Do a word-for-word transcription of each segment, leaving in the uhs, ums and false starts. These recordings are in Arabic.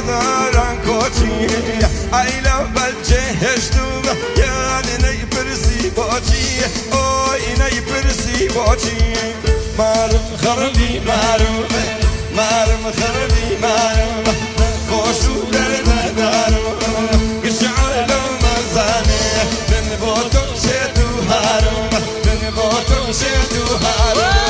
دارن کوچی ای لبل جهشتم یعنی نیپرسی باچی اوی نیپرسی باچی مارم خربی مارم مارم خربی مارم خوشو درد دارم گشعل مزانه من بوتو شدو هارم من بوتو شدو هارم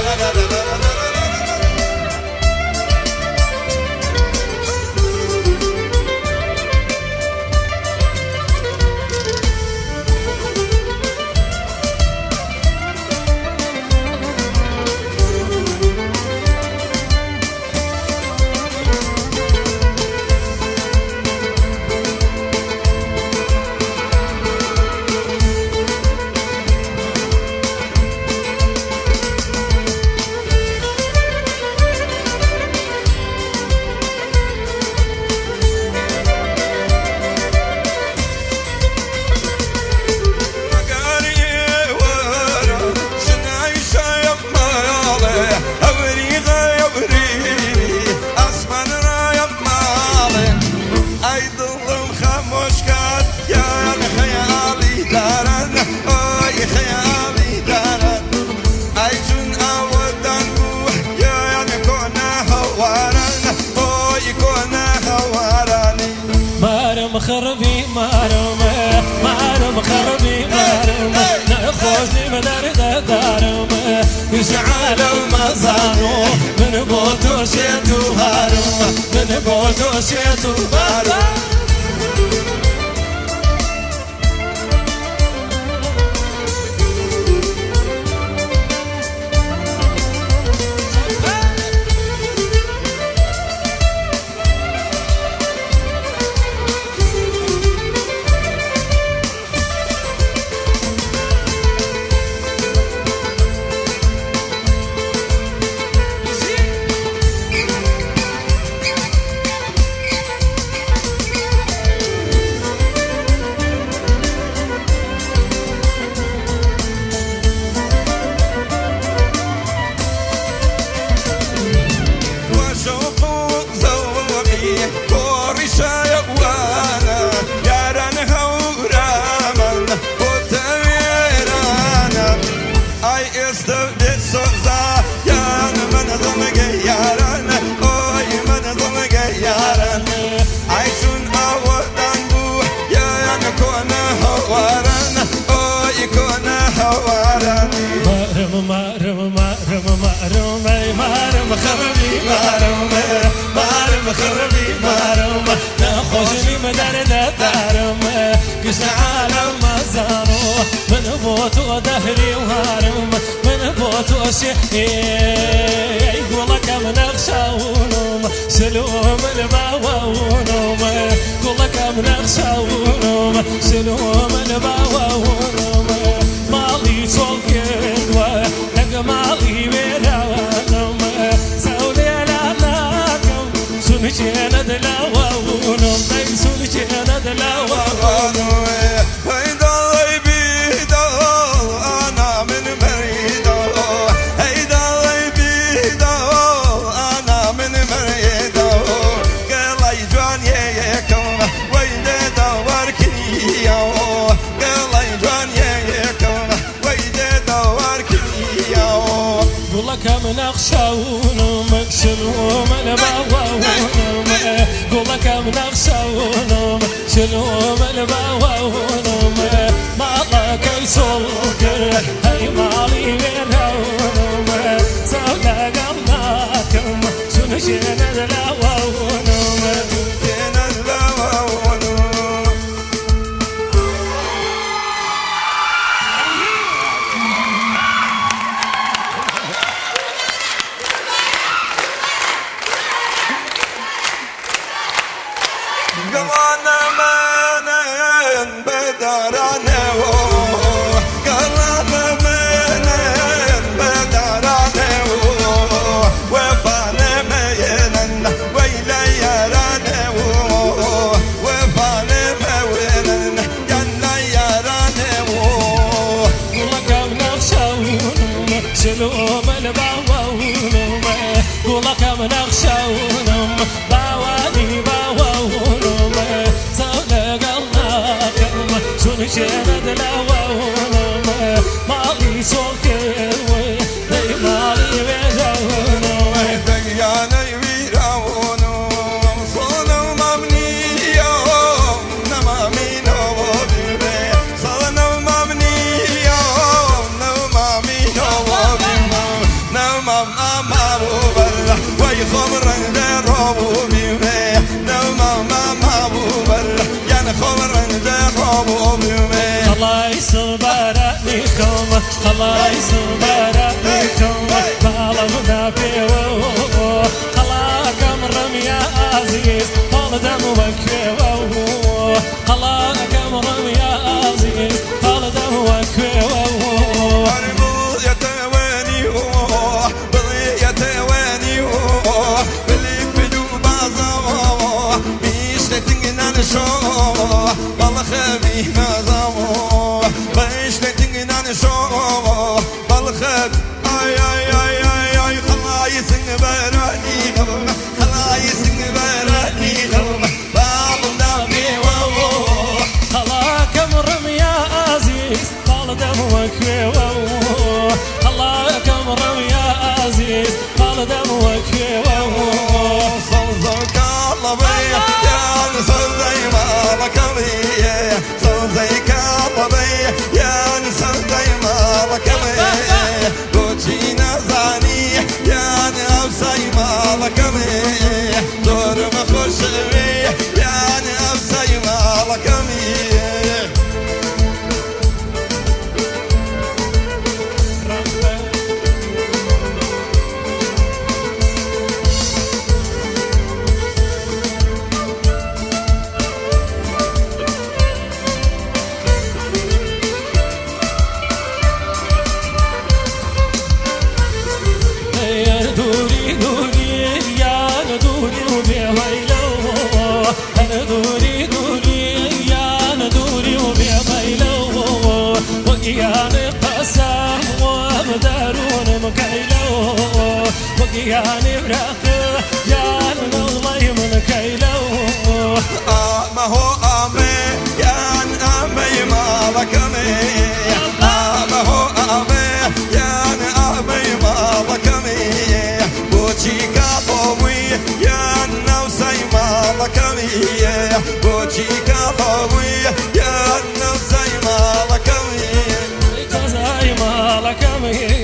خربي مارم مارم خربي مارم نخوشني مدار دارم يشعل المزانو من بوتو شيتو هارم من بوتو شيتو هارم مارم مارم مارم مارم خربي مارم مارم خربي مارم نخوشني مدار دارم كشعل مزانو من بوتو دهري وهارم من بوتو شي يقولك من اخشاونم سلوم الباوونم يقولك من اخشاونم سلوم الباوونم مالي صوكك مالي ويرانم سولي لعناكم سنجينا دلاوونم سنجينا دلاوونم هيدا بيدا أنا من مريدا هيدا بيدا أنا من مريدا قال يجوان يكم ويدا دوركني قال يجوان يكم ويدا دوركني قولك من أخشاونم شلوم الباوونم قولك من أخشاونم شلوم الباوونم مالك يسولكر هاي مالي ويرونم سولا قمناكم سنجينا دلاوونم سنجينا دلاوونم قوانا من بدرانه قوانا من بدرانه وفانا مينا ويلا يرانه وفانا مينا يلا يرانه قولك من أخشاونم شلوم الباوونم قولك من أخشاونم باواني باواني خلاص برانيكم خلاص برانيكم بعلمنا فيو خلاكم رمي يا عزيز طال دمك فيو خلاكم رمي يا عزيز طال دمك فيو يعني براقه يعني الله من كيلو آه ما هو آمي يعني آمي ما لكمي آه ما هو آمي يعني آمي ما لكمي بوشي كابوي يعني نوسي ما لكمي بوشي كابوي يعني نوسي ما لكمي نوسي ما لكمي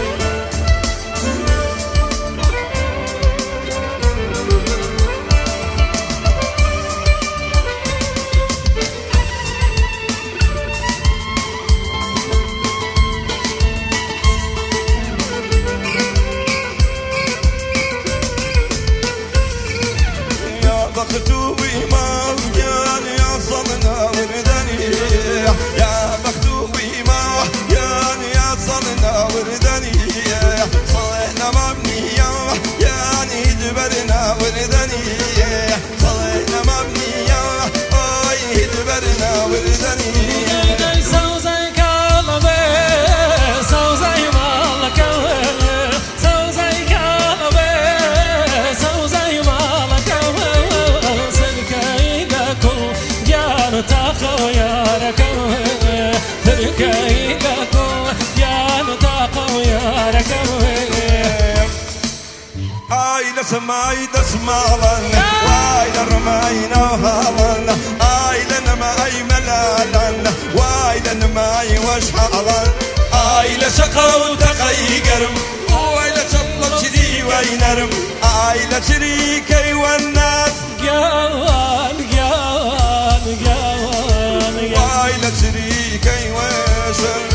سماي دسمالن وايد رماينا وهالن ايلن ما اي ملالن وايد ماي وشحالن ايل شقو تقيقرم وايل شطل شدي وينرم ايل شريكي والناس قوان قوان قوان وايل شريكي وشر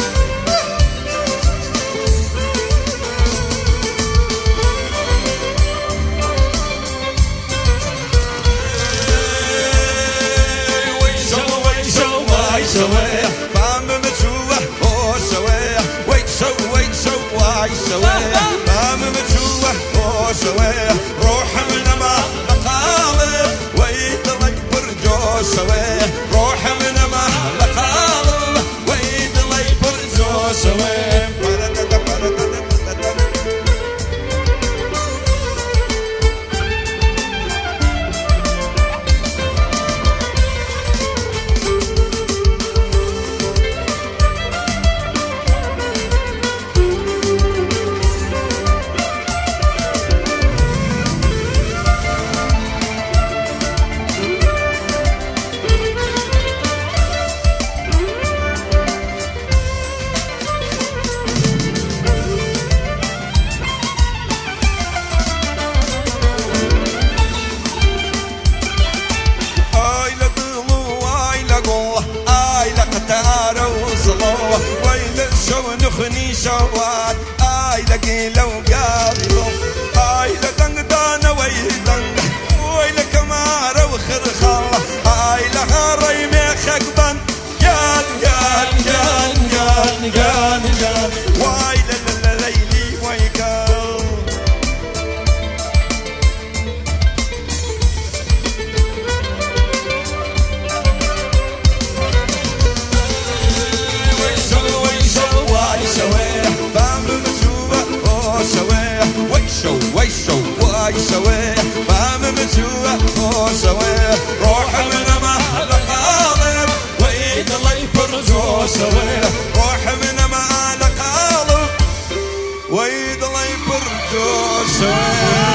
سويه فام متشوه او سويه ويت سو ويت سو واي سويه فام متشوه او سويه روح من ما لقالب ويت لي برجو سويه روح من ما لقالب ويت لي برجو سويه سوا ويل سوا نخني سواد اي لقيلة وقابلو اي لدنقدانة ويدنق ويل كمارة وخرخالة اي لها ريمي خقبان قال قال قال قال قال قال ويل ليلي ويقال ويشو ويسويه فام متوه وسويه روح من ما لقالب ويد الله يفرجو سويه روح من ما لقالب ويد الله يفرجو سويه